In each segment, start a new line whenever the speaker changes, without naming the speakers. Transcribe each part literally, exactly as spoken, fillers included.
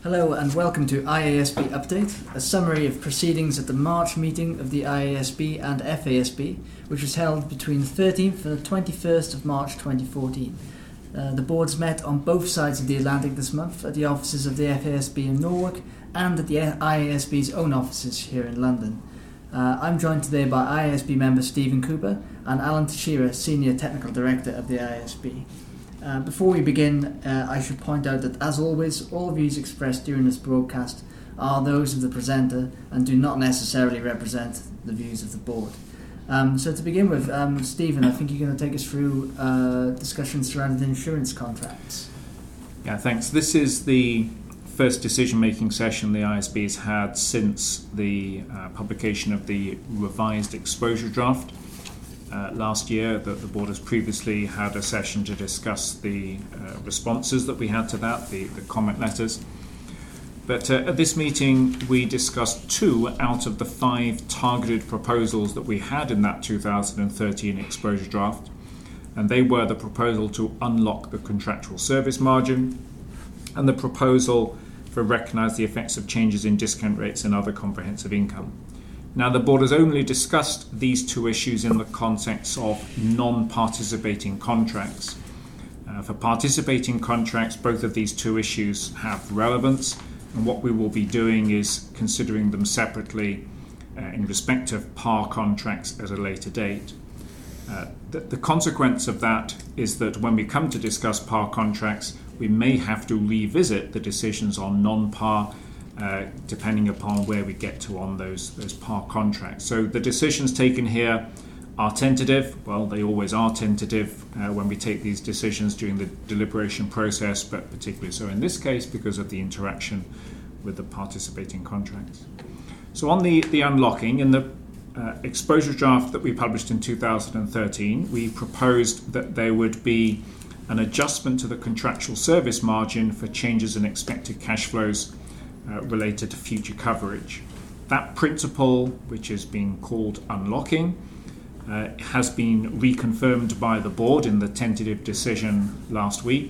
Hello and welcome to I A S B Update, a summary of proceedings at the March meeting of the I A S B and F A S B, which was held between the thirteenth and the twenty-first of March twenty fourteen. Uh, the boards met on both sides of the Atlantic this month at the offices of the F A S B in Norwalk and at the I A S B's own offices here in London. Uh, I'm joined today by I A S B member Stephen Cooper and Alan Teixeira, Senior Technical Director of the I A S B. Uh, before we begin, uh, I should point out that, as always, all views expressed during this broadcast are those of the presenter and do not necessarily represent the views of the board. Um, so to begin with, um, Stephen, I think you're going to take us through uh, discussions surrounding insurance contracts.
Yeah, thanks. This is the first decision-making session the I A S B has had since the uh, publication of the revised exposure draft. Uh, last year, that the board has previously had a session to discuss the uh, responses that we had to that, the, the comment letters. But uh, at this meeting, we discussed two out of the five targeted proposals that we had in that two thousand thirteen exposure draft. And they were the proposal to unlock the contractual service margin and the proposal for recognise the effects of changes in discount rates and other comprehensive income. Now, the board has only discussed these two issues in the context of non-participating contracts. Uh, for participating contracts, both of these two issues have relevance, and what we will be doing is considering them separately uh, in respect of par contracts at a later date. Uh, the, the consequence of that is that when we come to discuss par contracts, we may have to revisit the decisions on non-par Uh, depending upon where we get to on those those par contracts. So the decisions taken here are tentative. Well, they always are tentative uh, when we take these decisions during the deliberation process, but particularly so in this case because of the interaction with the participating contracts. So on the, the unlocking, in the uh, exposure draft that we published in two thousand thirteen, we proposed that there would be an adjustment to the contractual service margin for changes in expected cash flows Uh, related to future coverage. That principle, which is being called unlocking, uh, has been reconfirmed by the board in the tentative decision last week.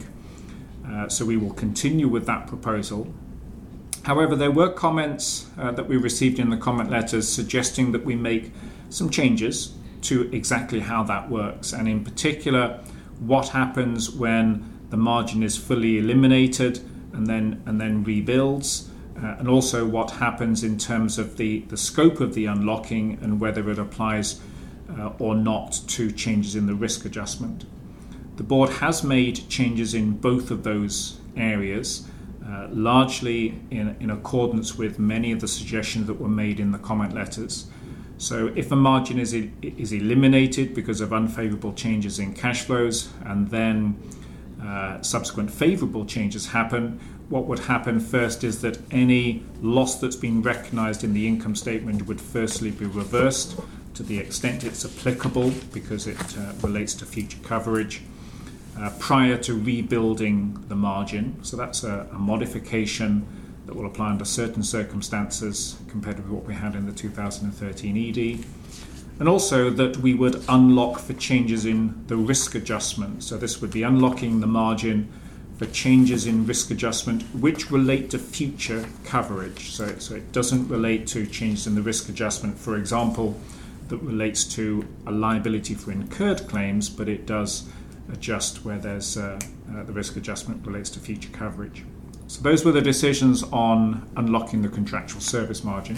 Uh, so we will continue with that proposal. However, there were comments uh, that we received in the comment letters suggesting that we make some changes to exactly how that works, and in particular, what happens when the margin is fully eliminated and then and then rebuilds. Uh, and also what happens in terms of the, the scope of the unlocking and whether it applies uh, or not to changes in the risk adjustment. The board has made changes in both of those areas, uh, largely in, in accordance with many of the suggestions that were made in the comment letters. So if a margin is, is eliminated because of unfavourable changes in cash flows and then uh, subsequent favourable changes happen, what would happen first is that any loss that's been recognised in the income statement would firstly be reversed to the extent it's applicable because it uh, relates to future coverage uh, prior to rebuilding the margin. So that's a, a modification that will apply under certain circumstances compared with what we had in the two thousand thirteen E D. And also that we would unlock for changes in the risk adjustment. So this would be unlocking the margin for changes in risk adjustment which relate to future coverage. So, so it doesn't relate to changes in the risk adjustment, for example, that relates to a liability for incurred claims, but it does adjust where there's uh, uh, the risk adjustment relates to future coverage. So those were the decisions on unlocking the contractual service margin.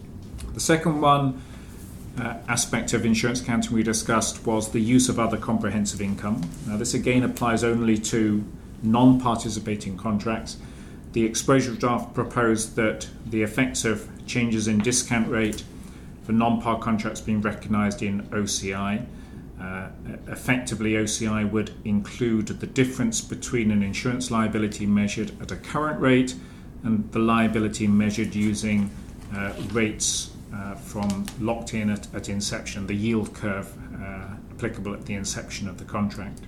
The second one uh, aspect of insurance accounting we discussed was the use of other comprehensive income. Now this again applies only to non-participating contracts. The exposure draft proposed that the effects of changes in discount rate for non-par contracts being recognised in O C I. Uh, effectively, O C I would include the difference between an insurance liability measured at a current rate and the liability measured using uh, rates uh, from locked in at, at inception, the yield curve uh, applicable at the inception of the contract.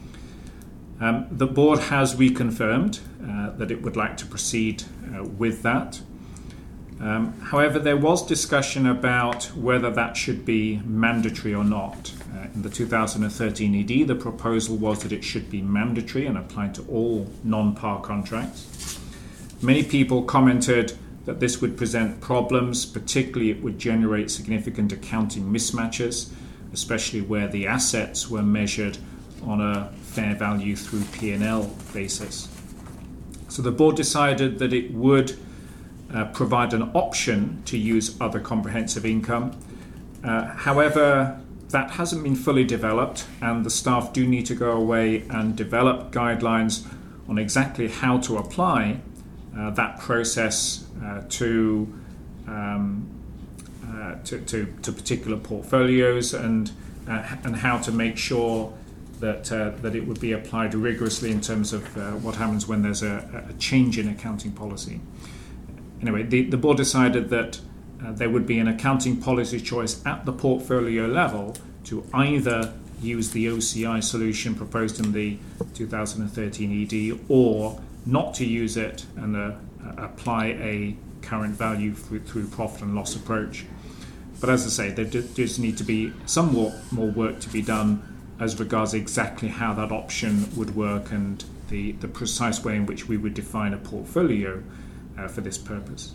Um, the board has reconfirmed uh, that it would like to proceed uh, with that. Um, however, there was discussion about whether that should be mandatory or not. Uh, in the two thousand thirteen E D, the proposal was that it should be mandatory and apply to all non-par contracts. Many people commented that this would present problems, particularly it would generate significant accounting mismatches, especially where the assets were measured on a fair value through P and L basis. So the board decided that it would uh, provide an option to use other comprehensive income. Uh, however, that hasn't been fully developed, and the staff do need to go away and develop guidelines on exactly how to apply uh, that process uh, to, um, uh, to, to to particular portfolios, and uh, and how to make sure that uh, that it would be applied rigorously in terms of uh, what happens when there's a, a change in accounting policy. Anyway, the, the board decided that uh, there would be an accounting policy choice at the portfolio level to either use the O C I solution proposed in the two thousand thirteen E D, or not to use it and uh, apply a current value through, through profit and loss approach. But as I say, there does need to be some more, more work to be done as regards exactly how that option would work and the, the precise way in which we would define a portfolio uh, for this purpose.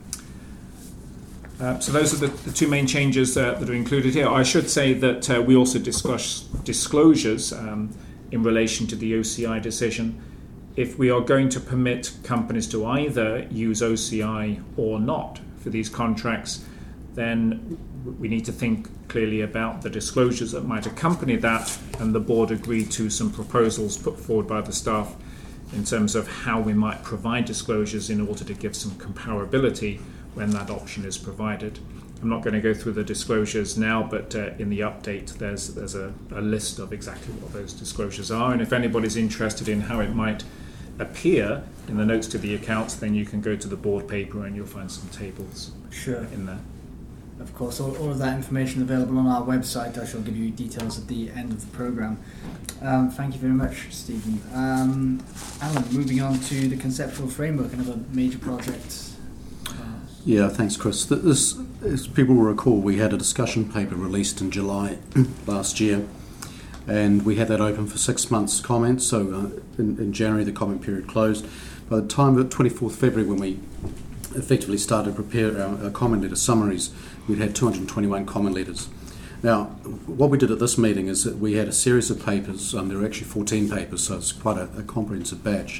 Uh, so those are the, the two main changes uh, that are included here. I should say that uh, we also discuss disclosures um, in relation to the O C I decision. If we are going to permit companies to either use O C I or not for these contracts, then we need to think clearly about the disclosures that might accompany that, and the board agreed to some proposals put forward by the staff in terms of how we might provide disclosures in order to give some comparability when that option is provided. I'm not going to go through the disclosures now, but uh, in the update there's there's a, a list of exactly what those disclosures are, and if anybody's interested in how it might appear in the notes to the accounts, then you can go to the board paper and you'll find some tables
sure.
in there.
Of course, all, all of that information available on our website. I shall give you details at the end of the programme. Um, thank you very much, Stephen. Um, Alan, moving on to the conceptual framework, another major project. Uh,
yeah, thanks, Chris. This, as people will recall, we had a discussion paper released in July last year, and we had that open for six months comments. So uh, in, in January, the comment period closed. By the time of twenty-fourth of February, when we effectively started to prepare our, our comment letter summaries, we'd had two hundred twenty-one comment letters. Now, what we did at this meeting is that we had a series of papers, um, there were actually fourteen papers, so it's quite a, a comprehensive batch,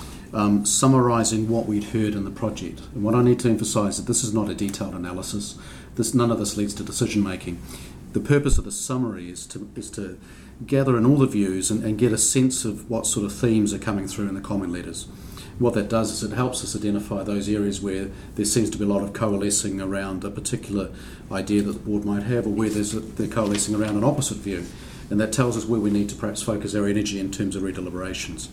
um, summarising what we'd heard in the project. And what I need to emphasise is that this is not a detailed analysis. This, none of this leads to decision making. The purpose of the summary is to is to gather in all the views and, and get a sense of what sort of themes are coming through in the comment letters. What that does is it helps us identify those areas where there seems to be a lot of coalescing around a particular idea that the board might have, or where there's a, they're coalescing around an opposite view. And that tells us where we need to perhaps focus our energy in terms of redeliberations.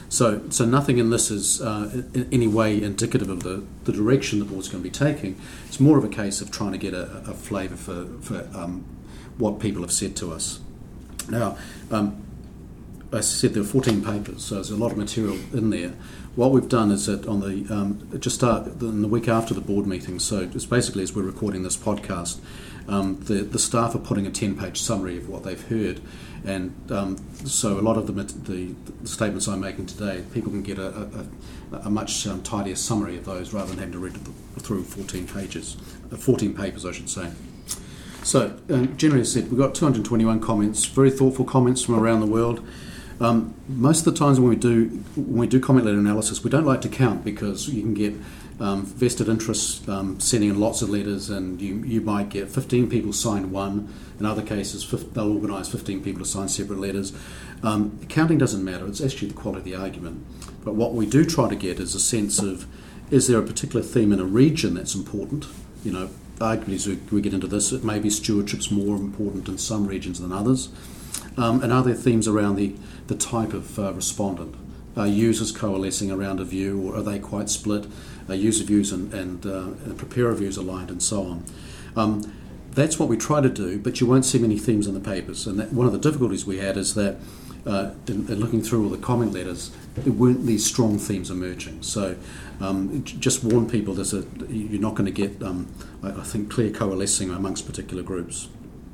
So so nothing in this is uh, in any way indicative of the, the direction the board's going to be taking. It's more of a case of trying to get a, a flavour for, for um, what people have said to us. Now, um, as I said, there are fourteen papers, so there's a lot of material in there. What we've done is that on the um, just start in the week after the board meeting, so just basically as we're recording this podcast, um, the the staff are putting a ten-page summary of what they've heard, and um, so a lot of the, the the statements I'm making today, people can get a, a, a much um, tidier summary of those rather than having to read through fourteen pages, uh, fourteen papers, I should say. So, um, generally said, we've got two hundred twenty-one comments, very thoughtful comments from around the world. Um, most of the times when we do when we do comment letter analysis, we don't like to count because you can get um, vested interests um, sending in lots of letters, and you, you might get fifteen people sign one. In other cases, fifty, they'll organise fifteen people to sign separate letters. Um, counting doesn't matter, it's actually the quality of the argument. But what we do try to get is a sense of, is there a particular theme in a region that's important? You know, arguably as we, we get into this, it may be stewardship's more important in some regions than others. Um, and are there themes around the, the type of uh, respondent? Are users coalescing around a view, or are they quite split? Are user views and, and, uh, and preparer views aligned, and so on? Um, that's what we try to do, but you won't see many themes in the papers. And that, one of the difficulties we had is that uh, in, in looking through all the comment letters, there weren't these strong themes emerging. So um, just warn people, there's a, you're not going to get, um, I, I think, clear coalescing amongst particular groups.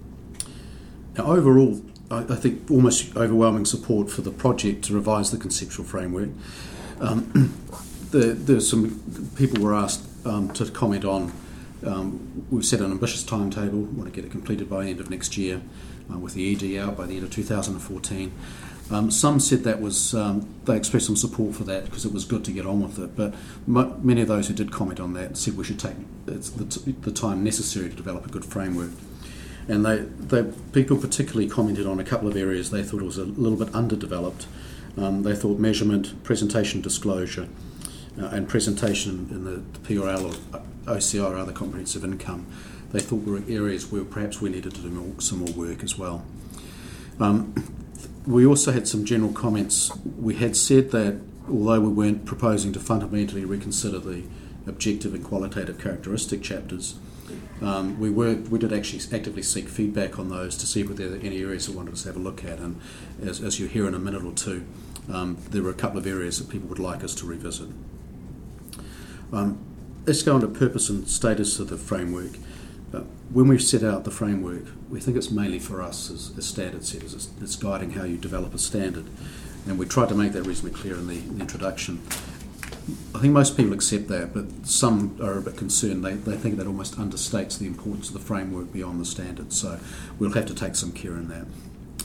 Now, overall, I think almost overwhelming support for the project to revise the conceptual framework. Um, the, there's some people were asked um, to comment on. Um, we've set an ambitious timetable. We want to get it completed by the end of next year, uh, with the E D out by the end of two thousand fourteen. Um, some said that was um, they expressed some support for that because it was good to get on with it. But m- many of those who did comment on that said we should take it's the, t- the time necessary to develop a good framework. And they, they people particularly commented on a couple of areas they thought was a little bit underdeveloped. Um, they thought measurement, presentation, disclosure, uh, and presentation in the, the P R L or O C R, or other comprehensive income, they thought were areas where perhaps we needed to do more, some more work as well. Um, we also had some general comments. We had said that although we weren't proposing to fundamentally reconsider the objective and qualitative characteristic chapters, um, we were we did actually actively seek feedback on those to see if there were any areas we wanted us to have a look at. And as, as you'll hear in a minute or two, um, there were a couple of areas that people would like us to revisit. Um, let's go on to purpose and status of the framework. Uh, when we set out the framework, we think it's mainly for us as, as standard setters. It's, it's guiding how you develop a standard. And we tried to make that reasonably clear in the, in the introduction. I think most people accept that, but some are a bit concerned. They, they think that almost understates the importance of the framework beyond the standards. So we'll have to take some care in that.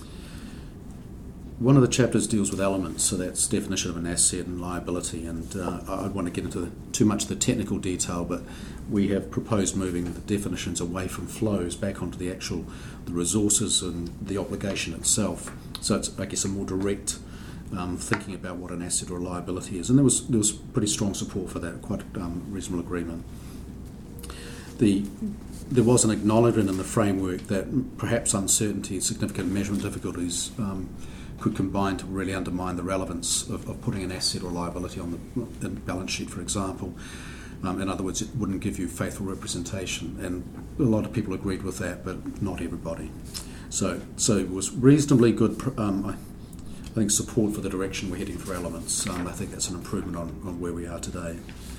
One of the chapters deals with elements, so that's definition of an asset and liability, and uh, I don't want to get into the, too much of the technical detail, but we have proposed moving the definitions away from flows back onto the actual the resources and the obligation itself. So it's, I guess, a more direct um, thinking about what an asset or a liability is, and there was there was pretty strong support for that, quite um, reasonable agreement. The There was an acknowledgement in the framework that perhaps uncertainty and significant measurement difficulties um, could combine to really undermine the relevance of, of putting an asset or liability on the, the balance sheet, for example. Um, in other words, it wouldn't give you faithful representation, and a lot of people agreed with that, but not everybody. So, so it was reasonably good. Um, I, I think support for the direction we're heading for elements. Um, I think that's an improvement on, on where we are today.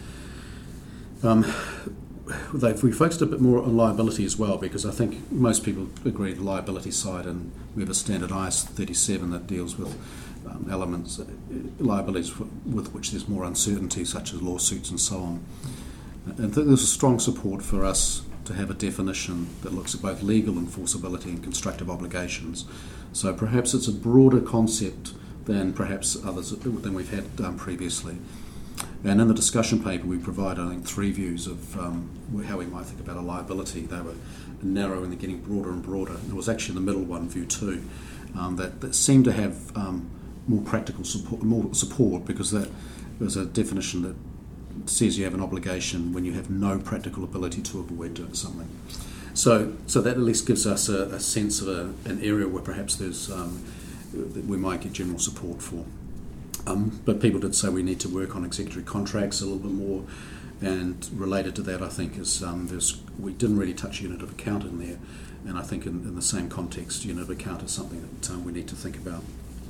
Um, They've, we focused a bit more on liability as well, because I think most people agree the liability side, and we have a standard I S thirty-seven that deals with um, elements, uh, liabilities with which there's more uncertainty, such as lawsuits and so on. And there's a strong support for us to have a definition that looks at both legal enforceability and constructive obligations. So perhaps it's a broader concept than perhaps others than we've had um, previously. And in the discussion paper, we provide, I think, three views of um, how we might think about a liability. They were narrow and they're getting broader and broader. It was actually the middle one, view two, um, that, that seemed to have um, more practical support, more support, because that was a definition that says you have an obligation when you have no practical ability to avoid doing something. So, so that at least gives us a, a sense of a, an area where perhaps there's um, that we might get general support for. Um, but people did say we need to work on executory contracts a little bit more, and related to that, I think, is um, there's we didn't really touch unit of account in there, and I think in, in the same context, unit of account is something that um, we need to think about.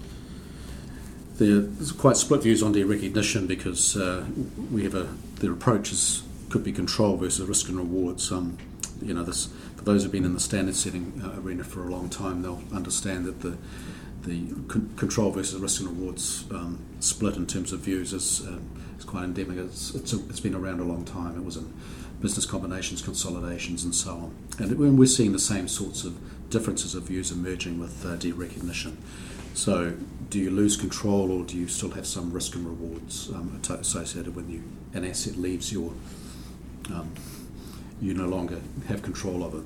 There, there's quite split views on derecognition, because uh, we have a their approaches could be control versus risk and rewards. Um, you know, this for those who've been in the standard setting uh, arena for a long time, they'll understand that the The con- control versus risk and rewards um, split in terms of views is, uh, is quite endemic. It's, it's, a, it's been around a long time. It was in business combinations, consolidations, and so on. And we're seeing the same sorts of differences of views emerging with uh, derecognition. So, do you lose control, or do you still have some risk and rewards um, associated when you an asset leaves your, um, you no longer have control of it?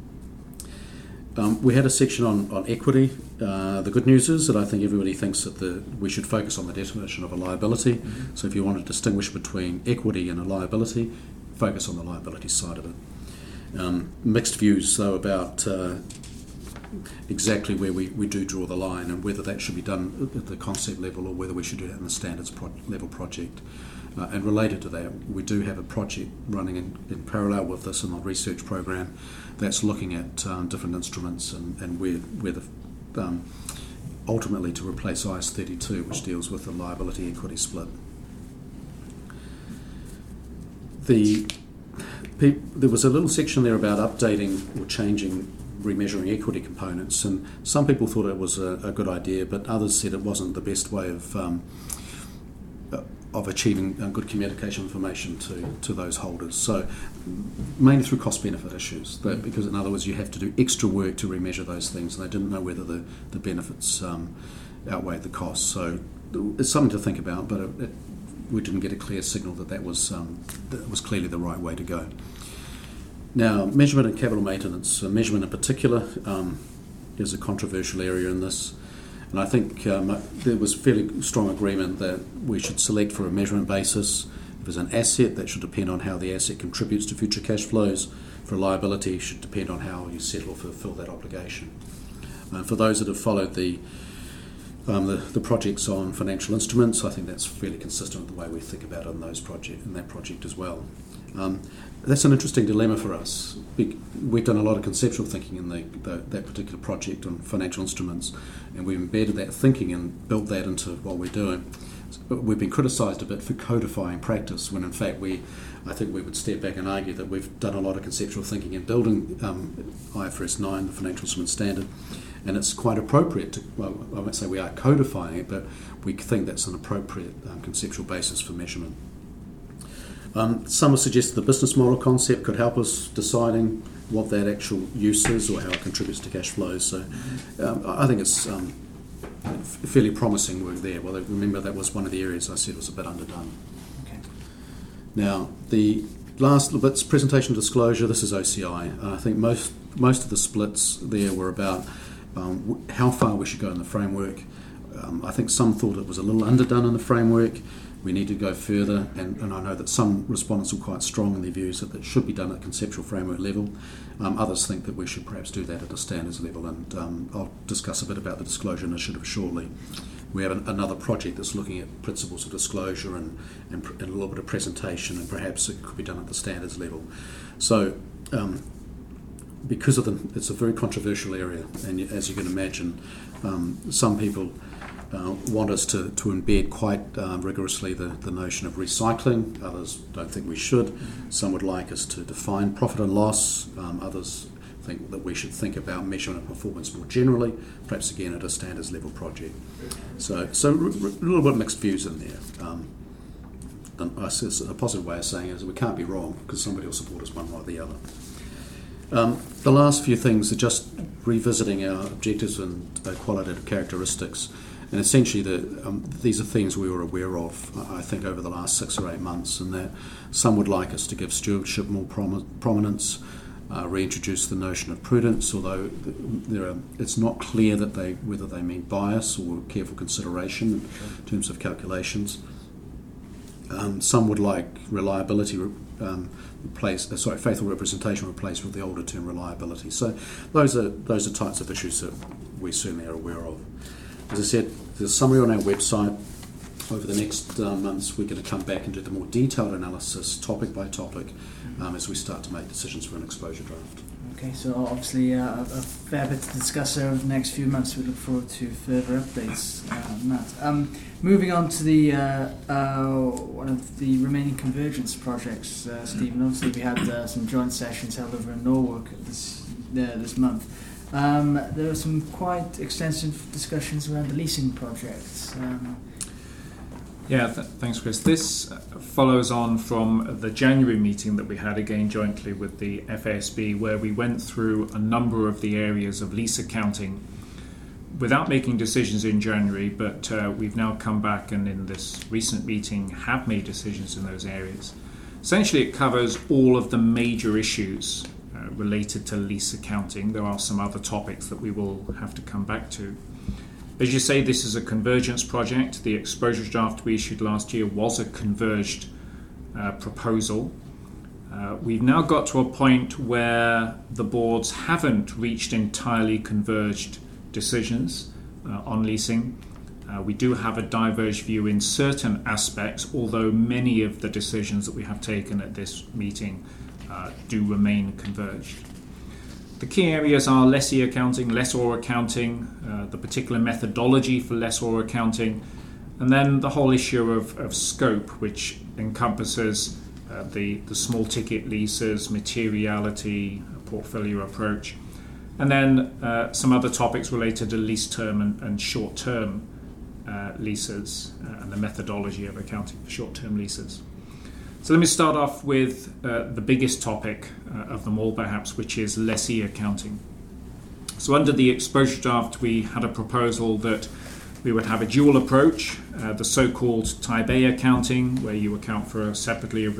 Um, we had a section on, on equity. Uh, the good news is that I think everybody thinks that the we should focus on the definition of a liability. Mm-hmm. So if you want to distinguish between equity and a liability, focus on the liability side of it. Um, mixed views, though, about uh, exactly where we, we do draw the line, and whether that should be done at the concept level or whether we should do it in the standards pro- level project. Uh, and related to that, we do have a project running in, in parallel with this in the research program that's looking at um, different instruments and, and where, where the, um, ultimately to replace I S thirty-two, which deals with the liability equity split. The pe- there was a little section there about updating or changing remeasuring equity components, and some people thought it was a, a good idea, but others said it wasn't the best way of um, of achieving uh, good communication information to, to those holders. So mainly through cost benefit issues, that, because in other words you have to do extra work to remeasure those things, and they didn't know whether the, the benefits um, outweighed the costs. So it's something to think about, but it, it, we didn't get a clear signal that that was, um, that was clearly the right way to go. Now, measurement and capital maintenance, uh, measurement in particular um, is a controversial area in this. And I think um, there was fairly strong agreement that we should select for a measurement basis. If it's an asset, that should depend on how the asset contributes to future cash flows. For a liability, it should depend on how you settle or fulfill that obligation. Uh, for those that have followed the, um, the the projects on financial instruments, I think that's fairly consistent with the way we think about it in those project in that project as well. Um, that's an interesting dilemma for us. We've done a lot of conceptual thinking in the, the, that particular project on financial instruments, and we've embedded that thinking and built that into what we're doing. But we've been criticised a bit for codifying practice, when in fact we, I think we would step back and argue that we've done a lot of conceptual thinking in building um, I F R S nine, the Financial Instrument Standard, and it's quite appropriate to, well, I won't say we are codifying it, but we think that's an appropriate um, conceptual basis for measurement. Um, some have suggested the business model concept could help us deciding what that actual use is or how it contributes to cash flows. So um, I think it's um, fairly promising work there. Well, remember that was one of the areas I said was a bit underdone.
Okay.
Now, the last little bit's presentation disclosure. This is O C I. Uh, I think most most of the splits there were about um, how far we should go in the framework. Um, I think some thought it was a little underdone in the framework. We need to go further, and, and I know that some respondents were quite strong in their views that it should be done at conceptual framework level. Um, others think that we should perhaps do that at a standards level, and um, I'll discuss a bit about the disclosure initiative shortly. We have an, another project that's looking at principles of disclosure and, and, and a little bit of presentation, and perhaps it could be done at the standards level. So um, because of the, it's a very controversial area, and as you can imagine, um, some people Uh, want us to, to embed quite uh, rigorously the, the notion of recycling. Others don't think we should. Some would like us to define profit and loss. Um, others think that we should think about measurement of performance more generally, perhaps again at a standards level project. So, so r- r- a little bit of mixed views in there. Um, and I guess a positive way of saying it is we can't be wrong, because somebody will support us one way or the other. Um, the last few things are just revisiting our objectives and uh, qualitative characteristics. And essentially, the, um, these are things we were aware of, I think, over the last six or eight months, and that some would like us to give stewardship more prom- prominence, uh, reintroduce the notion of prudence, although there are, it's not clear that they whether they mean bias or careful consideration in terms of calculations. Um, some would like reliability um, replace, uh, sorry, faithful representation replaced with the older term reliability. So those are those are types of issues that we certainly are aware of. As I said, there's a summary on our website. Over the next uh, months, we're going to come back and do the more detailed analysis, topic by topic, um, as we start to make decisions for an exposure draft.
Okay, so obviously uh, a fair bit to discuss over the next few months. We look forward to further updates uh, on that. Um, moving on to the uh, uh, one of the remaining convergence projects, uh, Stephen. Obviously, we had uh, some joint sessions held over in Norwalk this uh, this month. Um, there were some quite extensive discussions around the leasing projects. Um,
yeah, th- thanks, Chris. This follows on from the January meeting that we had again jointly with the F A S B, where we went through a number of the areas of lease accounting without making decisions in January, but uh, we've now come back and in this recent meeting have made decisions in those areas. Essentially, it covers all of the major issues Uh, related to lease accounting. There are some other topics that we will have to come back to. As you say, this is a convergence project. The exposure draft we issued last year was a converged uh, proposal. Uh, we've now got to a point where the boards haven't reached entirely converged decisions uh, on leasing. Uh, we do have a diverged view in certain aspects, although many of the decisions that we have taken at this meeting Uh, do remain converged. The key areas are lessee accounting, lessor accounting, uh, the particular methodology for lessor accounting, and then the whole issue of, of scope, which encompasses uh, the, the small ticket leases, materiality, portfolio approach, and then uh, some other topics related to lease term and, and short term uh, leases uh, and the methodology of accounting for short-term leases. So let me start off with uh, the biggest topic uh, of them all, perhaps, which is lessee accounting. So under the exposure draft, we had a proposal that we would have a dual approach, uh, the so-called Type A accounting, where you account for separately a,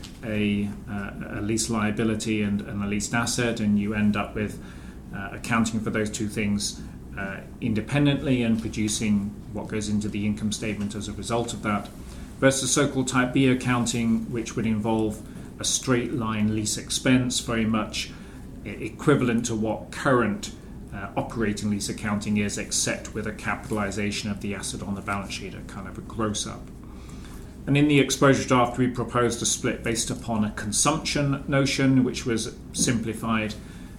a, uh, a lease liability and, and a leased asset, and you end up with uh, accounting for those two things uh, independently and producing what goes into the income statement as a result of that, versus so-called Type B accounting, which would involve a straight line lease expense, very much equivalent to what current uh, operating lease accounting is, except with a capitalization of the asset on the balance sheet, a kind of a gross up. And in the exposure draft, we proposed a split based upon a consumption notion, which was simplified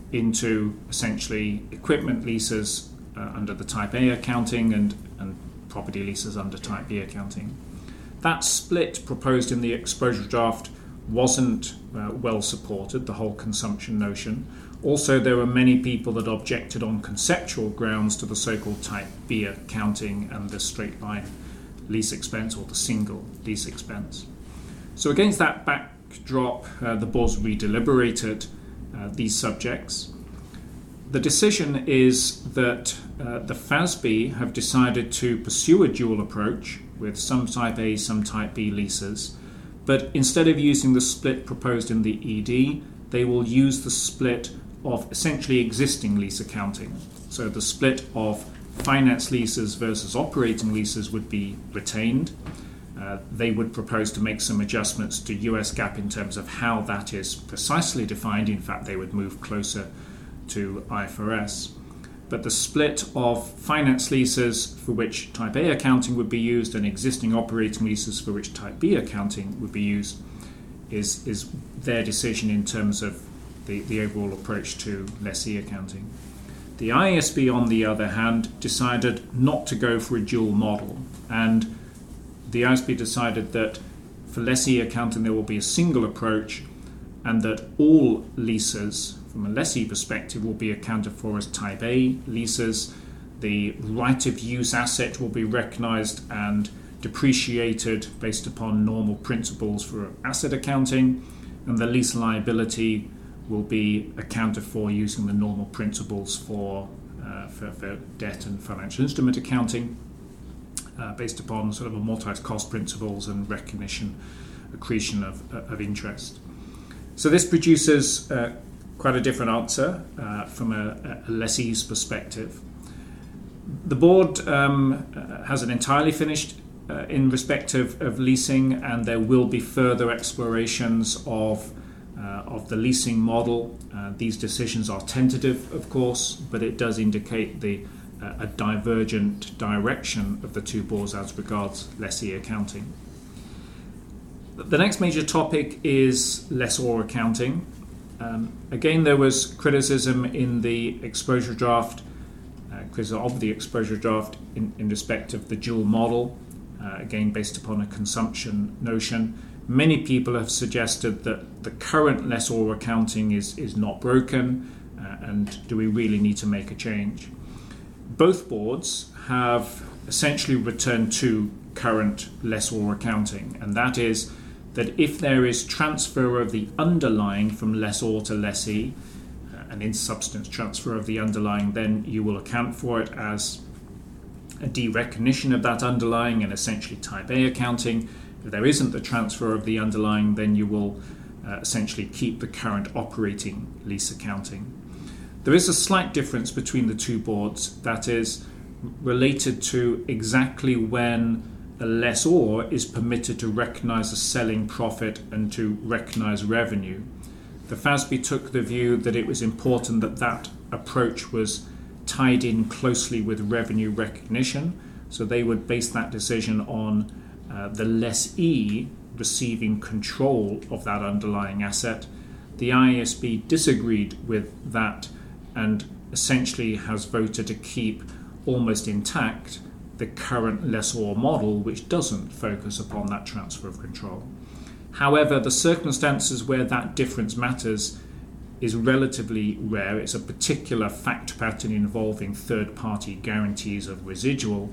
into essentially equipment leases uh, under the Type A accounting and, and property leases under Type B accounting. That split proposed in the exposure draft wasn't uh, well supported, the whole consumption notion. Also, there were many people that objected on conceptual grounds to the so-called Type B accounting and the straight line lease expense or the single lease expense. So against that backdrop, uh, the boards re-deliberated uh, these subjects. The decision is that uh, the F A S B have decided to pursue a dual approach with some Type A, some Type B leases, but instead of using the split proposed in the E D, they will use the split of essentially existing lease accounting. So the split of finance leases versus operating leases would be retained. Uh, they would propose to make some adjustments to U S GAAP in terms of how that is precisely defined. In fact, they would move closer to I F R S. But the split of finance leases for which Type A accounting would be used and existing operating leases for which Type B accounting would be used is, is their decision in terms of the, the overall approach to lessee accounting. The I A S B, on the other hand, decided not to go for a dual model, and the I A S B decided that for lessee accounting there will be a single approach and that all leases from a lessee perspective will be accounted for as Type A leases. The right of use asset will be recognised and depreciated based upon normal principles for asset accounting, and the lease liability will be accounted for using the normal principles for, uh, for, for debt and financial instrument accounting uh, based upon sort of amortised cost principles and recognition, accretion of, of interest. So this produces uh, quite a different answer uh, from a, a lessee's perspective. The board um, hasn't entirely finished uh, in respect of, of leasing, and there will be further explorations of uh, of the leasing model. Uh, these decisions are tentative, of course, but it does indicate the uh, a divergent direction of the two boards as regards lessee accounting. The next major topic is lessor accounting. Um, again, there was criticism in the exposure draft, uh, criticism of the exposure draft in, in respect of the dual model, uh, again based upon a consumption notion. Many people have suggested that the current lessor accounting is, is not broken, uh, and do we really need to make a change? Both boards have essentially returned to current lessor accounting, and that is that if there is transfer of the underlying from lessor to lessee, uh, and in substance transfer of the underlying, then you will account for it as a derecognition of that underlying and essentially Type A accounting. If there isn't the transfer of the underlying, then you will uh, essentially keep the current operating lease accounting. There is a slight difference between the two boards that is related to exactly when a lessor is permitted to recognise a selling profit and to recognise revenue. The F A S B took the view that it was important that that approach was tied in closely with revenue recognition, so they would base that decision on uh, the lessee receiving control of that underlying asset. The I A S B disagreed with that and essentially has voted to keep almost intact the current lessor model, which doesn't focus upon that transfer of control. However, the circumstances where that difference matters is relatively rare. It's a particular fact pattern involving third-party guarantees of residual,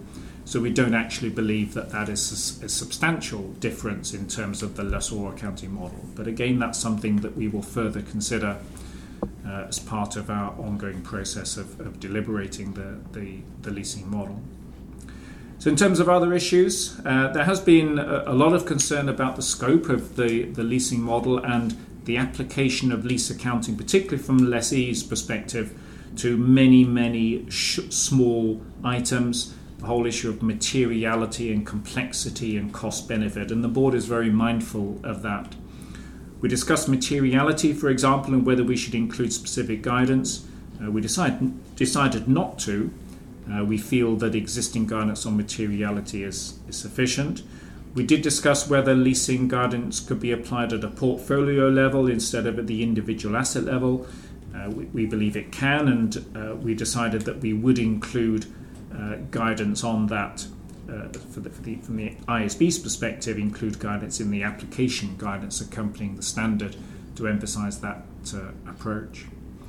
So we don't actually believe that that is a, a substantial difference in terms of the lessor accounting model. But again, that's something that we will further consider uh, as part of our ongoing process of, of deliberating the, the, the leasing model. So in terms of other issues, uh, there has been a, a lot of concern about the scope of the, the leasing model and the application of lease accounting, particularly from the lessee's perspective, to many, many sh- small items, the whole issue of materiality and complexity and cost benefit, and the board is very mindful of that. We discussed materiality, for example, and whether we should include specific guidance. Uh, we decide, decided not to. Uh, we feel that existing guidance on materiality is, is sufficient. We did discuss whether leasing guidance could be applied at a portfolio level instead of at the individual asset level. Uh, we, we believe it can, and uh, we decided that we would include uh, guidance on that uh, for the, for the, from the I S B's perspective, include guidance in the application guidance accompanying the standard to emphasise that uh, approach.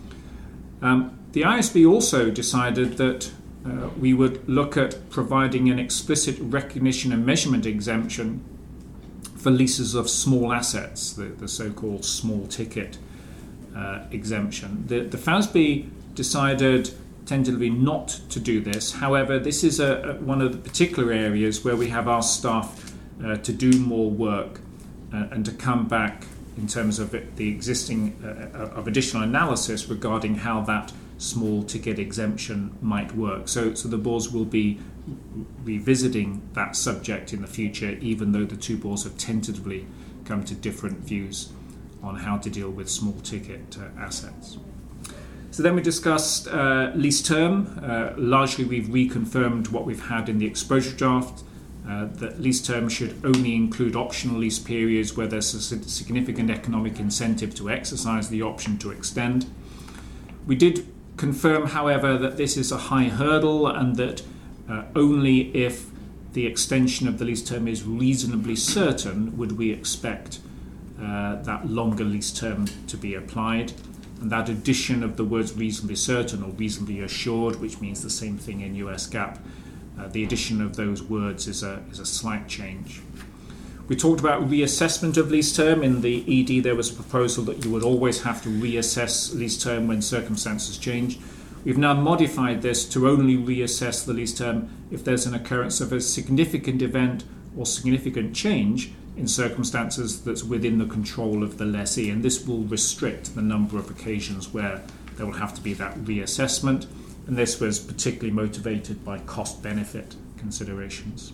Um, the I S B also decided that Uh, we would look at providing an explicit recognition and measurement exemption for leases of small assets, the, the so-called small ticket uh, exemption. The, the F A S B decided tentatively not to do this. However, this is a, a, one of the particular areas where we have asked staff uh, to do more work uh, and to come back in terms of it, the existing uh, of additional analysis regarding how that small ticket exemption might work. So, so the boards will be revisiting that subject in the future, even though the two boards have tentatively come to different views on how to deal with small ticket uh, assets. So then we discussed uh, lease term. Uh, largely we've reconfirmed what we've had in the exposure draft, uh, that lease term should only include optional lease periods where there's a significant economic incentive to exercise the option to extend. We did confirm, however, that this is a high hurdle and that uh, only if the extension of the lease term is reasonably certain would we expect uh, that longer lease term to be applied. And that addition of the words reasonably certain or reasonably assured, which means the same thing in U S GAAP, uh, the addition of those words is a, is a slight change. We talked about reassessment of lease term. In the E D there was a proposal that you would always have to reassess lease term when circumstances change. We've now modified this to only reassess the lease term if there's an occurrence of a significant event or significant change in circumstances that's within the control of the lessee, and this will restrict the number of occasions where there will have to be that reassessment, and this was particularly motivated by cost-benefit considerations.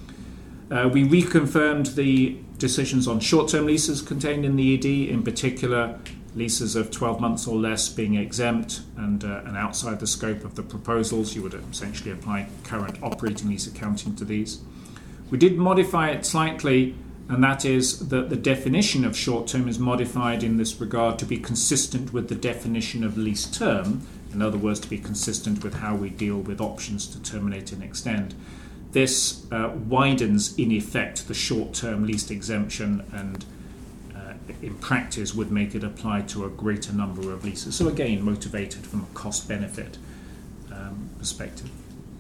Uh, we reconfirmed the decisions on short-term leases contained in the E D, in particular leases of twelve months or less being exempt and, uh, and outside the scope of the proposals. You would essentially apply current operating lease accounting to these. We did modify it slightly, and that is that the definition of short-term is modified in this regard to be consistent with the definition of lease term, in other words, to be consistent with how we deal with options to terminate and extend. This uh, widens, in effect, the short-term lease exemption and, uh, in practice, would make it apply to a greater number of leases. So, again, motivated from a cost-benefit um, perspective.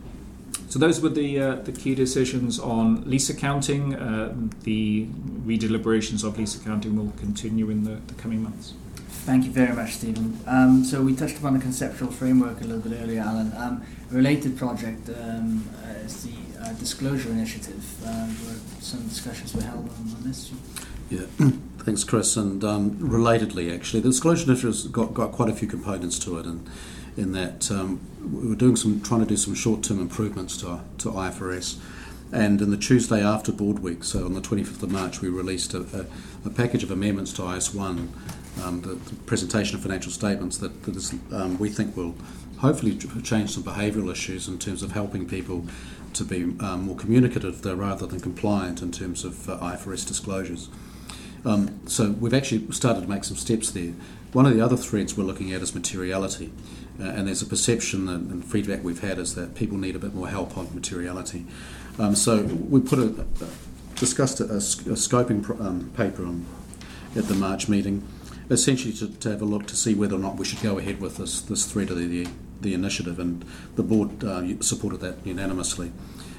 So those were the uh, the key decisions on lease accounting. Uh, the redeliberations of lease accounting will continue in the, the coming months.
Thank you very much, Stephen. Um, so we touched upon the conceptual framework a little bit earlier, Alan. Um, a related project um, uh, is the uh, disclosure initiative, uh, where some discussions were held on, on this.
Yeah, thanks, Chris. And um, relatedly, actually, the disclosure initiative has got, got quite a few components to it, and in that um, we were doing some, trying to do some short-term improvements to to I F R S. And in the Tuesday after board week, so on the twenty-fifth of March, we released a, a, a package of amendments to I S one, um, the, the presentation of financial statements that, that is, um, we think will hopefully change some behavioural issues in terms of helping people to be um, more communicative though, rather than compliant in terms of uh, I F R S disclosures. Um, so we've actually started to make some steps there. One of the other threads we're looking at is materiality, uh, and there's a perception and, and feedback we've had is that people need a bit more help on materiality. Um, so we put a, a discussed a, a, a scoping pro, um, paper on, at the March meeting, essentially to, to have a look to see whether or not we should go ahead with this this thread of the the, the initiative, and the board uh, supported that unanimously.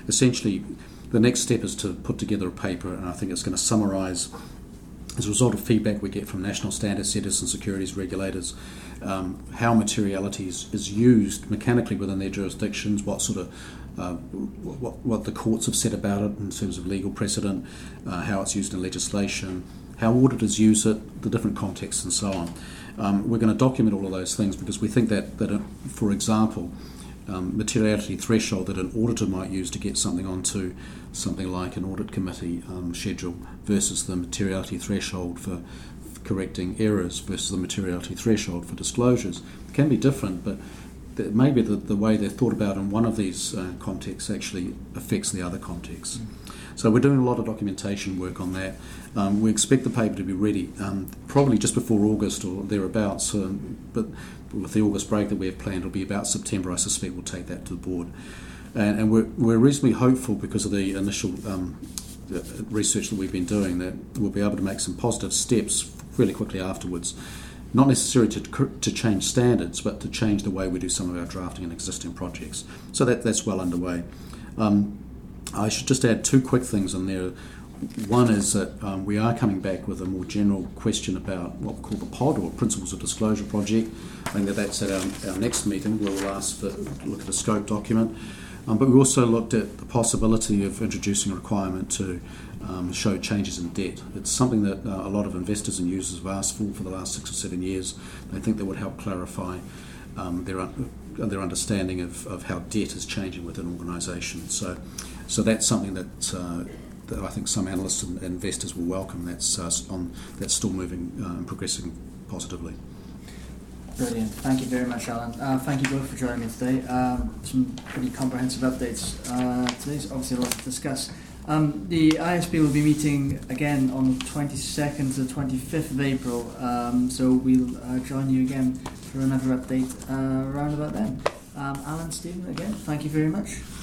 essentially, the next step is to put together a paper, and I think it's going to summarise, as a result of feedback we get from national standard setters and securities regulators, um, how materiality is, is used mechanically within their jurisdictions, what sort of uh, what, what the courts have said about it in terms of legal precedent, uh, how it's used in legislation, how auditors use it, the different contexts and so on. Um, we're going to document all of those things because we think that, that uh, for example, um, materiality threshold that an auditor might use to get something onto something like an audit committee um, schedule versus the materiality threshold for correcting errors versus the materiality threshold for disclosures can be different, but th- maybe the, the way they're thought about in one of these uh, contexts actually affects the other context. Mm. So we're doing a lot of documentation work on that. Um, we expect the paper to be ready um, probably just before August or thereabouts, um, but with the August break that we have planned, it'll be about September. I suspect we'll take that to the board. And, and we're, we're reasonably hopeful because of the initial um, the research that we've been doing that we'll be able to make some positive steps fairly quickly afterwards. Not necessarily to, to change standards, but to change the way we do some of our drafting in existing projects. So that, that's well underway. Um, I should just add two quick things in there. One is that um, we are coming back with a more general question about what we call the POD, or Principles of Disclosure Project. I think that that's at our, our next meeting where we'll ask for look at a scope document. Um, but we also looked at the possibility of introducing a requirement to um, show changes in debt. It's something that uh, a lot of investors and users have asked for for the last six or seven years. They think that would help clarify um, their un- their understanding of, of how debt is changing within organisations. So, so that's something that, uh, that I think some analysts and investors will welcome. That's uh, on that's still moving uh, and progressing positively.
Brilliant. Thank you very much, Alan. Uh, thank you both for joining me today. Um, some pretty comprehensive updates uh, today. So obviously a lot to discuss. Um, the I S B will be meeting again on the twenty-second to the twenty-fifth of April. Um, so we'll uh, join you again for another update uh, around about then. Um, Alan, Stephen, again, thank you very much.